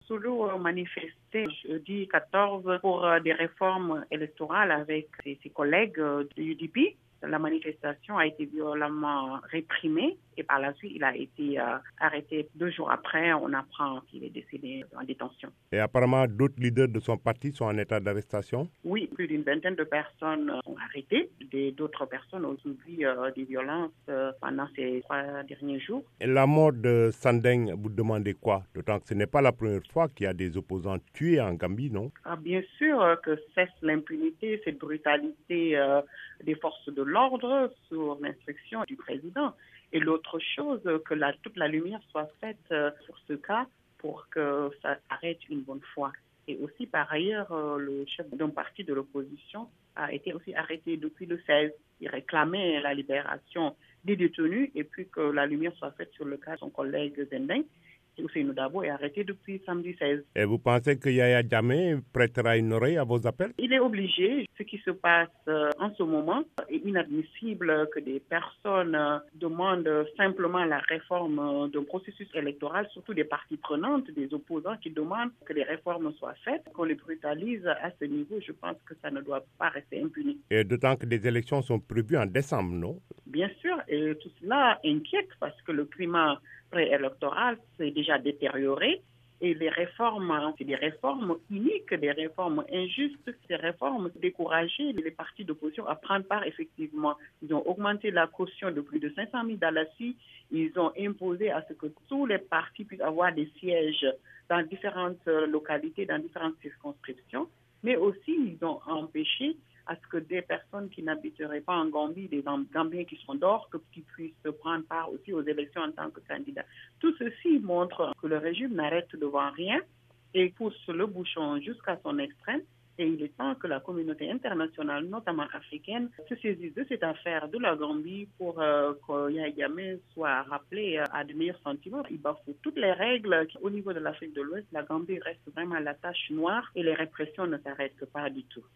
Sulu manifestait jeudi 14 pour des réformes électorales avec ses collègues du UDP. La manifestation a été violemment réprimée et par la suite, il a été arrêté 2 jours après. On apprend qu'il est décédé en détention. Et apparemment, d'autres leaders de son parti sont en état d'arrestation? Oui, plus d'une vingtaine de personnes sont arrêtées. D'autres personnes ont subi des violences pendant ces 3 derniers jours. Et la mort de Sandeng, vous demandez quoi? D'autant que ce n'est pas la première fois qu'il y a des opposants tués en Gambie, non? Bien sûr que cesse l'impunité, cette brutalité des forces de l'ordre sur l'instruction du président. Et l'autre chose, que toute la lumière soit faite sur ce cas pour que ça s'arrête une bonne fois. Et aussi, par ailleurs, le chef d'un parti de l'opposition a été aussi arrêté depuis le 16. Il réclamait la libération des détenus et puis que la lumière soit faite sur le cas de son collègue Zendeng. Ousseynou Dabo est arrêté depuis samedi 16. Et vous pensez que Yaya Jammeh prêtera une oreille à vos appels? Il est obligé. Ce qui se passe en ce moment est inadmissible que des personnes demandent simplement la réforme d'un processus électoral, surtout des parties prenantes, des opposants qui demandent que les réformes soient faites, qu'on les brutalise à ce niveau. Je pense que ça ne doit pas rester impuni. Et d'autant que des élections sont prévues en décembre, non? Bien sûr, et tout cela inquiète parce que le climat préélectoral s'est déjà détérioré et les réformes, c'est des réformes uniques, des réformes injustes, des réformes découragées les partis d'opposition à prendre part effectivement. Ils ont augmenté la caution de plus de 500 000 $. Ils ont imposé à ce que tous les partis puissent avoir des sièges dans différentes localités, dans différentes circonscriptions, mais aussi ils ont empêché à ce que des personnes qui n'habiteraient pas en Gambie, des Gambiens qui sont dehors, qu'ils puissent prendre part aussi aux élections en tant que candidats. Tout ceci montre que le régime n'arrête devant rien et pousse le bouchon jusqu'à son extrême. Et il est temps que la communauté internationale, notamment africaine, se saisisse de cette affaire de la Gambie pour que Yaya Jammeh soit rappelé à de meilleurs sentiments. Il bafoue toutes les règles. Au niveau de l'Afrique de l'Ouest, la Gambie reste vraiment la tache noire et les répressions ne s'arrêtent pas du tout.